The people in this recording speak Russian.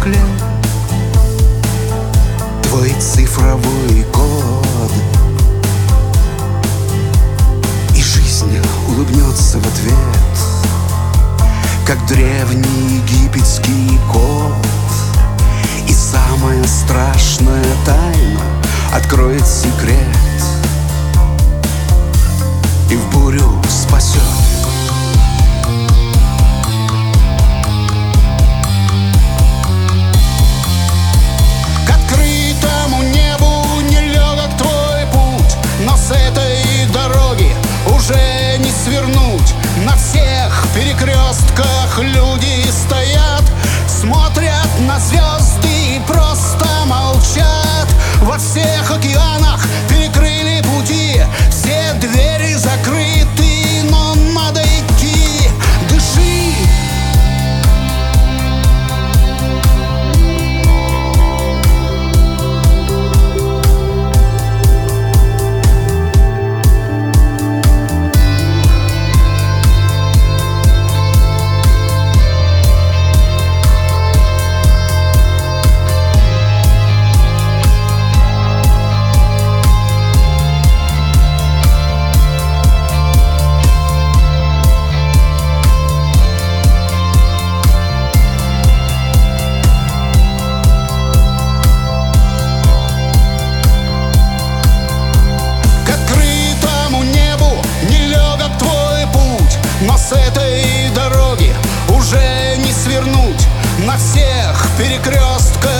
стекле твой цифровой код, и жизнь улыбнется в ответ, как древний египетский кот. И самая страшная тайна откроет секрет и в бурю спасет. К открытому небу нелегок твой путь, но с этой дороги уже не свернуть. На всех перекрестках люди стоят, смотрят на звезды и просто молчат. Во всех океанах перекрыли пути, все двери закрыты, но надо идти. Дыши! Но с этой дороги уже не свернуть. На всех перекрестках